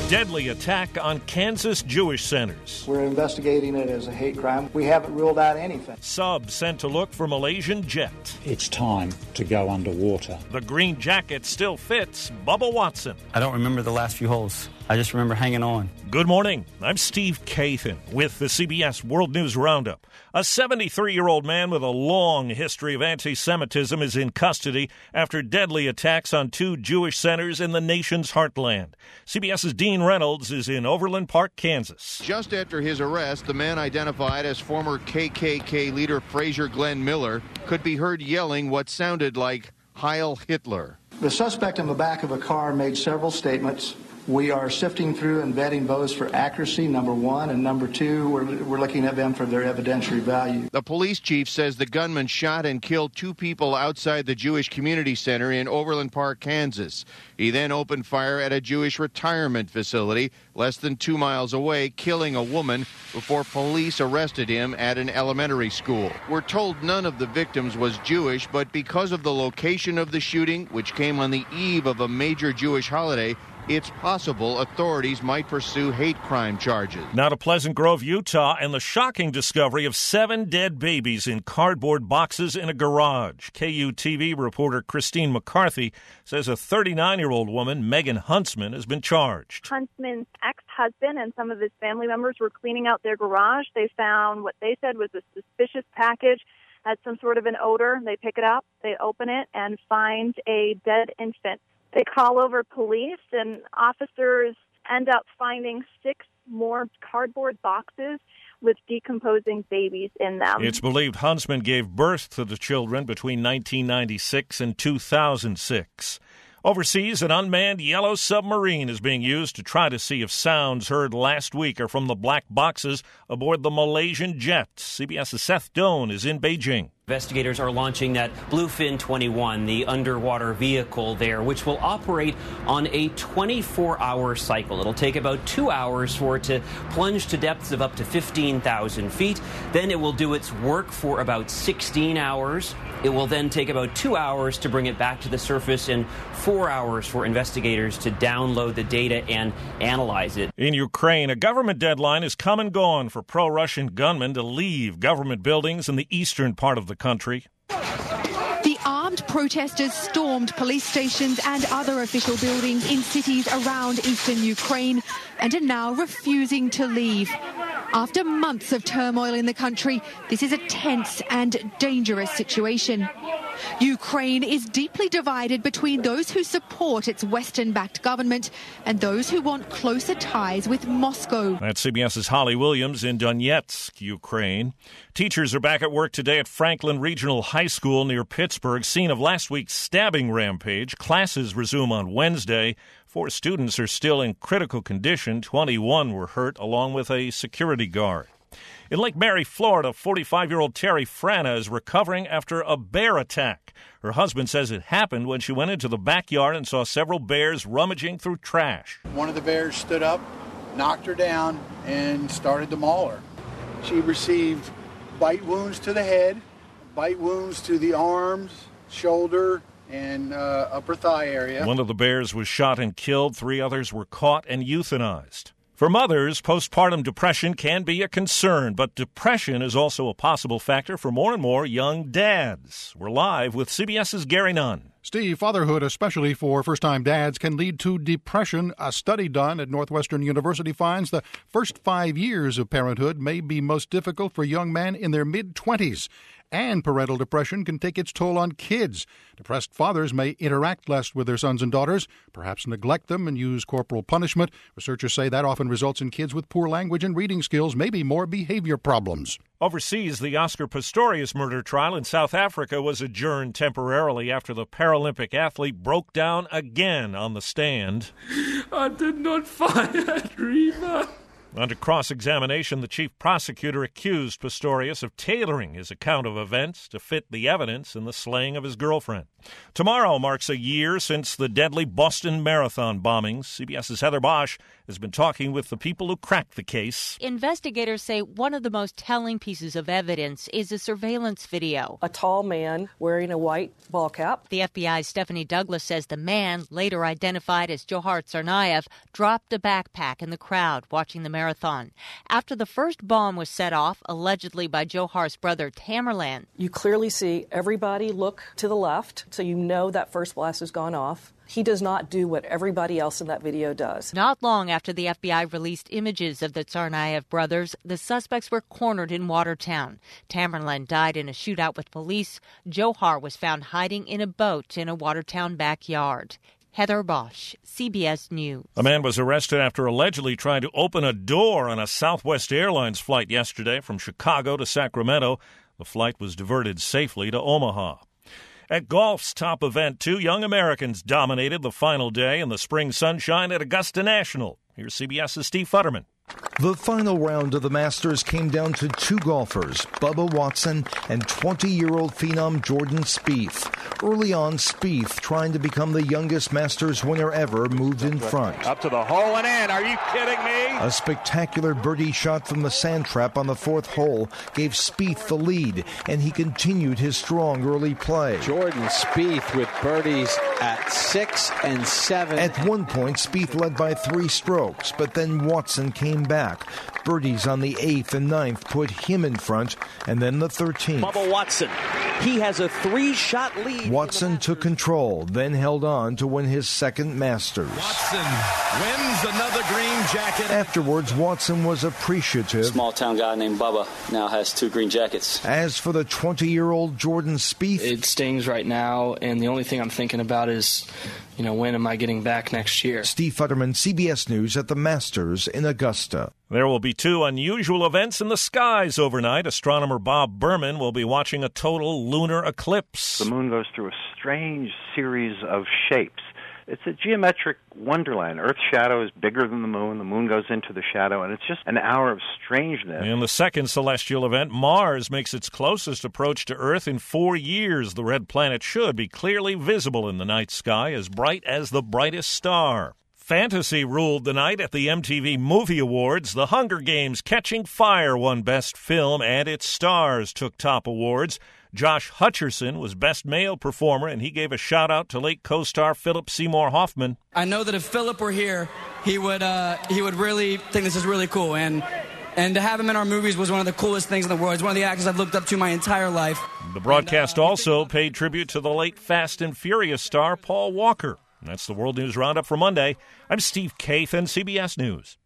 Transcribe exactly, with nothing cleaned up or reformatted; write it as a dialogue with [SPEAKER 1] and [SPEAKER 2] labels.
[SPEAKER 1] Deadly attack on Kansas Jewish centers.
[SPEAKER 2] We're investigating it as a hate crime. We haven't ruled out anything.
[SPEAKER 1] Sub sent to look for Malaysian jet.
[SPEAKER 3] It's time to go underwater.
[SPEAKER 1] The green jacket still fits Bubba Watson.
[SPEAKER 4] I don't remember the last few holes. I just remember hanging on.
[SPEAKER 1] Good morning. I'm Steve Kathan with the C B S World News Roundup. A seventy-three-year-old man with a long history of anti-Semitism is in custody after deadly attacks on two Jewish centers in the nation's heartland. CBS's Dean Reynolds is in Overland Park, Kansas.
[SPEAKER 5] Just after his arrest, the man identified as former K K K leader Fraser Glenn Miller could be heard yelling what sounded like Heil Hitler.
[SPEAKER 2] The suspect in the back of a car made several statements. We are sifting through and vetting those for accuracy, number one, and number two, we're, we're looking at them for their evidentiary value.
[SPEAKER 5] The police chief says the gunman shot and killed two people outside the Jewish Community Center in Overland Park, Kansas. He then opened fire at a Jewish retirement facility less than two miles away, killing a woman before police arrested him at an elementary school. We're told none of the victims was Jewish, but because of the location of the shooting, which came on the eve of a major Jewish holiday, it's possible authorities might pursue hate crime charges.
[SPEAKER 1] Now to Pleasant Grove, Utah, and the shocking discovery of seven dead babies in cardboard boxes in a garage. K U T V reporter Christine McCarthy says a thirty-nine-year-old woman, Megan Huntsman, has been charged.
[SPEAKER 6] Huntsman's ex-husband and some of his family members were cleaning out their garage. They found what they said was a suspicious package, had some sort of an odor. They pick it up, they open it, and find a dead infant. They call over police, and officers end up finding six more cardboard boxes with decomposing babies in them.
[SPEAKER 1] It's believed Huntsman gave birth to the children between nineteen ninety-six and two thousand six. Overseas, an unmanned yellow submarine is being used to try to see if sounds heard last week are from the black boxes aboard the Malaysian jet. CBS's Seth Doan is in Beijing.
[SPEAKER 7] Investigators are launching that Bluefin twenty-one, the underwater vehicle there, which will operate on a twenty-four hour cycle. It'll take about two hours for it to plunge to depths of up to fifteen thousand feet. Then it will do its work for about sixteen hours. It will then take about two hours to bring it back to the surface and four hours for investigators to download the data and analyze it.
[SPEAKER 1] In Ukraine, a government deadline is come and gone for pro-Russian gunmen to leave government buildings in the eastern part of the country.
[SPEAKER 8] The armed protesters stormed police stations and other official buildings in cities around eastern Ukraine and are now refusing to leave. After months of turmoil in the country, this is a tense and dangerous situation. Ukraine is deeply divided between those who support its Western-backed government and those who want closer ties with Moscow.
[SPEAKER 1] That's CBS's Holly Williams in Donetsk, Ukraine. Teachers are back at work today at Franklin Regional High School near Pittsburgh, scene of last week's stabbing rampage. Classes resume on Wednesday. Four students are still in critical condition. twenty-one were hurt, along with a security guard. In Lake Mary, Florida, forty-five-year-old Terry Frana is recovering after a bear attack. Her husband says it happened when she went into the backyard and saw several bears rummaging through trash.
[SPEAKER 9] One of the bears stood up, knocked her down, and started to maul her. She received bite wounds to the head, bite wounds to the arms, shoulder, and uh, upper thigh area.
[SPEAKER 1] One of the bears was shot and killed. Three others were caught and euthanized. For mothers, postpartum depression can be a concern, but depression is also a possible factor for more and more young dads. We're live with CBS's Gary Nunn.
[SPEAKER 10] Steve, fatherhood, especially for first-time dads, can lead to depression. A study done at Northwestern University finds the first five years of parenthood may be most difficult for young men in their mid-twenties. And parental depression can take its toll on kids. Depressed fathers may interact less with their sons and daughters, perhaps neglect them and use corporal punishment. Researchers say that often results in kids with poor language and reading skills, maybe more behavior problems.
[SPEAKER 1] Overseas, the Oscar Pistorius murder trial in South Africa was adjourned temporarily after the Paralympic athlete broke down again on the stand.
[SPEAKER 11] I did not fire at Rima.
[SPEAKER 1] Under cross-examination, the chief prosecutor accused Pistorius of tailoring his account of events to fit the evidence in the slaying of his girlfriend. Tomorrow marks a year since the deadly Boston Marathon bombings. CBS's Heather Bosch has been talking with the people who cracked the case.
[SPEAKER 11] Investigators say one of the most telling pieces of evidence is a surveillance video.
[SPEAKER 12] A tall man wearing a white ball cap.
[SPEAKER 11] The F B I's Stephanie Douglas says the man, later identified as Johar Tsarnaev, dropped a backpack in the crowd watching the marathon. After the first bomb was set off, allegedly by Johar's brother Tamerlan.
[SPEAKER 12] You clearly see everybody look to the left, so you know that first blast has gone off. He does not do what everybody else in that video does.
[SPEAKER 11] Not long after the F B I released images of the Tsarnaev brothers, the suspects were cornered in Watertown. Tamerlan died in a shootout with police. Johar was found hiding in a boat in a Watertown backyard. Heather Bosch, C B S News.
[SPEAKER 1] A man was arrested after allegedly trying to open a door on a Southwest Airlines flight yesterday from Chicago to Sacramento. The flight was diverted safely to Omaha. At golf's top event, two young Americans dominated the final day in the spring sunshine at Augusta National. Here's CBS's Steve Futterman.
[SPEAKER 13] The final round of the Masters came down to two golfers, Bubba Watson and twenty-year-old phenom Jordan Spieth. Early on, Spieth, trying to become the youngest Masters winner ever, moved in front.
[SPEAKER 14] Up to the hole and in. Are you kidding me?
[SPEAKER 13] A spectacular birdie shot from the sand trap on the fourth hole gave Spieth the lead, and he continued his strong early play.
[SPEAKER 15] Jordan Spieth with birdies at six and seven.
[SPEAKER 13] At one point, Spieth led by three strokes, but then Watson came back. Birdies on the eighth and ninth put him in front, and then the thirteenth.
[SPEAKER 16] Bubba Watson, he has a three-shot lead.
[SPEAKER 13] Watson took control, then held on to win his second Masters.
[SPEAKER 17] Watson wins another green jacket.
[SPEAKER 13] Afterwards, Watson was appreciative.
[SPEAKER 18] Small-town guy named Bubba now has two green jackets.
[SPEAKER 13] As for the twenty-year-old Jordan Spieth,
[SPEAKER 19] it stings right now, and the only thing I'm thinking about is, you know, when am I getting back next year?
[SPEAKER 13] Steve Futterman, C B S News at the Masters in Augusta.
[SPEAKER 1] There will be two unusual events in the skies overnight. Astronomer Bob Berman will be watching a total lunar eclipse.
[SPEAKER 20] The moon goes through a strange series of shapes. It's a geometric wonderland. Earth's shadow is bigger than the moon. The moon goes into the shadow, and it's just an hour of strangeness.
[SPEAKER 1] In the second celestial event, Mars makes its closest approach to Earth in four years. The red planet should be clearly visible in the night sky, as bright as the brightest star. Fantasy ruled the night at the M T V Movie Awards. The Hunger Games: Catching Fire won Best Film, and its stars took top awards. Josh Hutcherson was Best Male Performer, and he gave a shout-out to late co-star Philip Seymour Hoffman.
[SPEAKER 21] I know that if Philip were here, he would uh, he would really think this is really cool, and and to have him in our movies was one of the coolest things in the world. He's one of the actors I've looked up to my entire life.
[SPEAKER 1] The broadcast and, uh, also paid tribute to the late Fast and Furious star Paul Walker. That's the World News Roundup for Monday. I'm Steve Kathan, C B S News.